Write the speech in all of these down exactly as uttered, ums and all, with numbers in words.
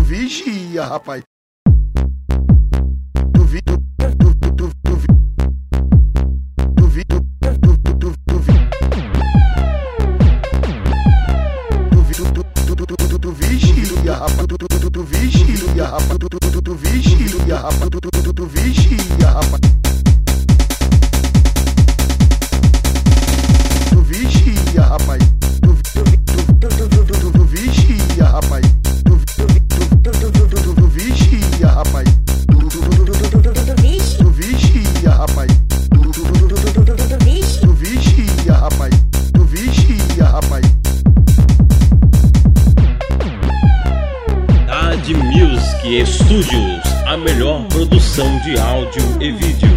vigia, rapaz. Tu vi, tu, tu, tu, tu, tu vi. Tu vi, tu, tu, tu, tu, tu vi. Tu vi, tu, tu, tu, tu, tu, tu, tu vigia, rapaz. Tu, tu, tu, tu, vigia, rapaz. Tu, tu, tu, tu, vigia, rapaz. Tu, tu, tu, tu, vigia, rapaz. Tu vigia, rapaz. Tu, tu, tu, tu, tu, tu, tu vigia, rapaz. Tu, tu, tu, tu, tu, tu, tu vigia, rapaz. Tu, tu, tu, tu, tu, tu, tu vigia, rapaz. Tu, tu, tu, tu, tu, tu, tu vigia, rapaz. Tu vigia, rapaz. Dad Music Studios, a melhor produção de áudio e vídeo.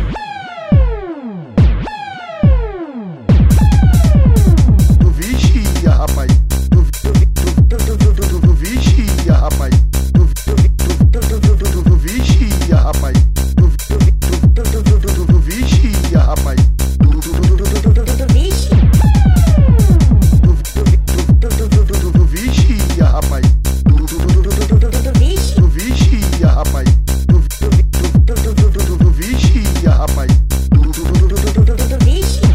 Tu vigia, rapaz. Tu, tu, tu, tu, tu, tu, tu vigia, rapaz. Tu, tu, tu, tu, tu, tu, tu vigia, rapaz. Tu, tu, tu, tu, tu, tu, tu vigia, rapaz. Tu, tu, tu, tu, tu, tu, tu vigia. Tu, tu, tu, tu, tu, tu vigia, rapaz. Tu, tu, tu, tu, tu, tu vigia, rapaz. Tu, tu, tu, tu, tu, tu vigia, rapaz. Tu, tu, tu, tu, tu, tu vigia.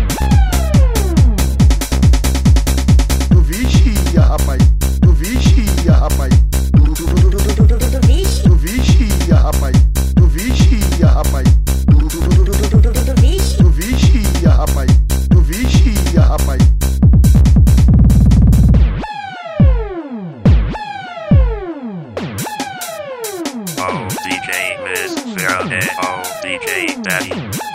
Tu vigia, rapaz. Tu vigia, rapaz. Tu, tu, tu, tu, tu, tu vigia, rapaz. Tu vigia, rapaz. Tu, tu, tu, tu, tu, tu vigia, rapaz. Tu vigia, rapaz. Oh, D J Miss Farrah and oh, D J Daddy.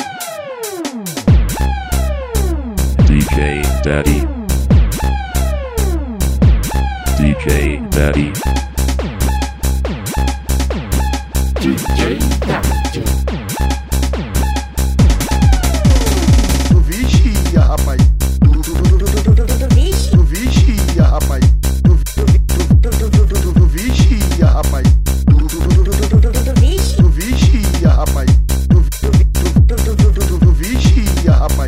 D J Daddy. D J Daddy. D J Daddy. Tu vigia, rapaz. Tu, tu, tu, tu, tu, tu, tu vigia, rapaz. Tu, tu, tu, tu, tu, tu, tu vigia, rapaz. Tu, tu, tu, tu, tu, tu vigia, rapaz. Tu, tu, tu, tu, tu, tu vigia, rapaz.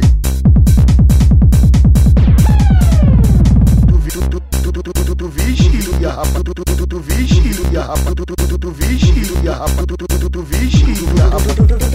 Tu, tu, tu, tu, tu, tu, tu vigia, rapaz. Tu, tu, tu, tu vigia, rapaz. Tu, tu, tu, tu vigia, rapaz. Tu, tu, tu, tu vigia, rapaz.